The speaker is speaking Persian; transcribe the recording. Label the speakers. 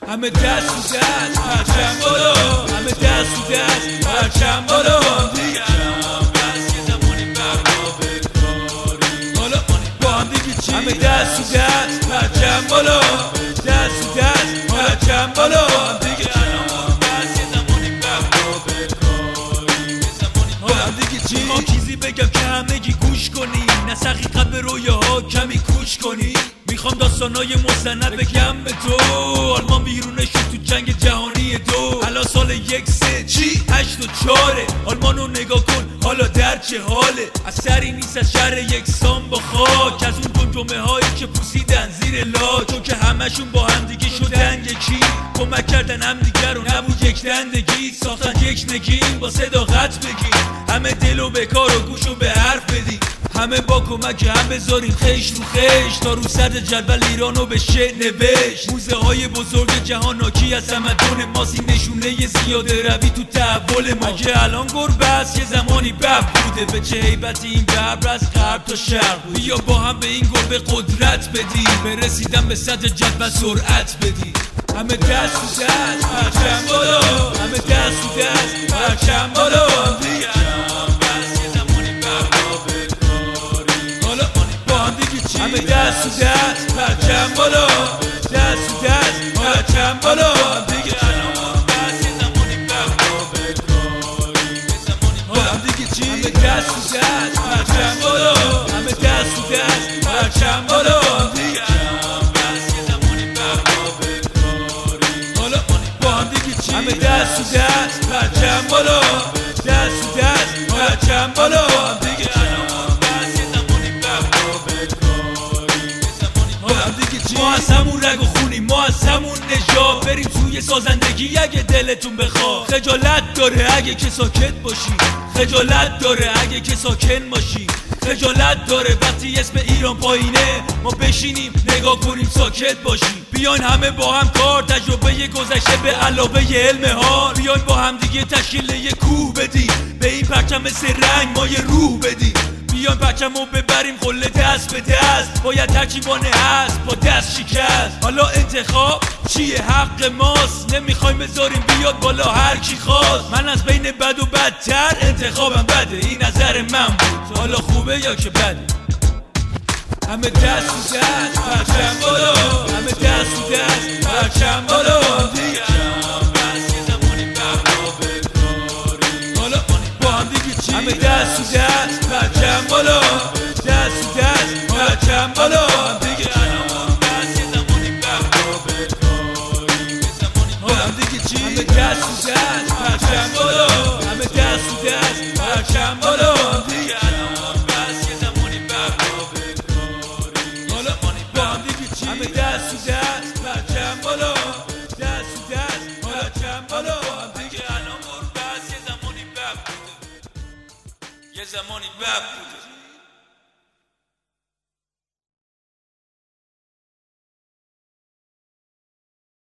Speaker 1: همه دست تو دست پرچم بالا، همه دست تو دست پرچم بالا دیگه بس یه زمانی برقا بکاری حالا با هم دیگه چی؟ همه دست تو دست پرچم بالا، دست تو دست پرچم بالا دیگه بس یه زمانی برقا بکاری با هم دیگه چی؟ ما چیزی بگم که همگی گوش کنی، نه حقیقت به رویاها کمی کوش کنی. میخوام داستانای مستند بگم به تو، آلمان بیرونش تو جنگ جهانی دو. الان سال 1-3 چی؟ 8-4 آلمانو نگاه کن حالا در چه حاله. اثری نیست از شهر یکسان با خاک، از اون جمجمه هایی که پوسیدن زیر لاک، چون که همشون با همدیگه شدن یکی، کمک کردن همدیگه رو نبود یک دندگی، ساختن یک نگین با صداقت بگی، همه دلو به کار و گوشو به حرف بدی، همه با کمک هم بذاریم خیش رو خیش، تا رو سر جدول ایرانو بشه نوشت. موزه های بزرگ جهان حاکی از تمدن ماست، این نشونه زیاده روی تو تحول ما. که الان گربه است یه زمانی بب بوده، به چه هیبتی این ببر از غرب تا شرق. بیا با هم به این گربه قدرت بدیم، برسیدن به سطح جدول سرعت بدیم. همه دست تو دست پرچم بالا، همه دست تو دست پرچم بالا دیگه همه دست تو دست پرچم بالا، دست تو دست پرچم بالا دیگه بس یه زمانی برقا بکاری هم دیگه چی؟ همه دست تو دست پرچم بالا، همه دست تو دست پرچم بالا دیگه بس یه زمانی برقا بکاری حالا با هم دیگه چی؟ همه دست تو دست پرچم بالا، دست تو دست پرچم بالا دیگه ما از همون رگ و خونیم، ما از همون نژاد، بریم توی سازندگی اگه دلتون بخواد. خجالت داره اگه که ساکت باشی، خجالت داره اگه که ساکن باشی، خجالت داره وقتی اسم ایران پایینه ما بشینیم نگاه کنیم ساکت باشیم. بیاین همه با هم کار، تجربه گذشته به علاوه علم حال، بیاین با هم دیگه تشکیل یه کوه بدیم، به این پرچم مثل رنگ ما یه روح بدیم. بیاین پرچمو ببریم قله دست به دست، باید ترکیبانه هست با دست شکست. حالا انتخاب چیه؟ حق ماست، نمیخوایم بذاریم بیاد بالا هر کی خواست. من از بین بد و بدتر انتخابم بده، این نظر من بود، حالا خوبه یا که بده. همه دست تو دست پرچم بالا، همه دست تو دست پرچم بالا دیگه بس یه زمانی برقا بکاری حالا با هم دیگه چی؟ همه دست تو دست پرچم بالا، دست تو دست پرچم بالا دیگه بس یه زمانی برقا بکاری با هم دیگه چی؟ همه دست تو دست پرچم بالا، همه دست تو دست پرچم بالا دیگه بس یه زمانی برقا بکاری حالا با هم دیگه چی؟ همه دست تو دست پرچم بالا، دست تو دست پرچم بالا دیگه الان بس یه زمانی بب بوده، یه زمانی بب بوده.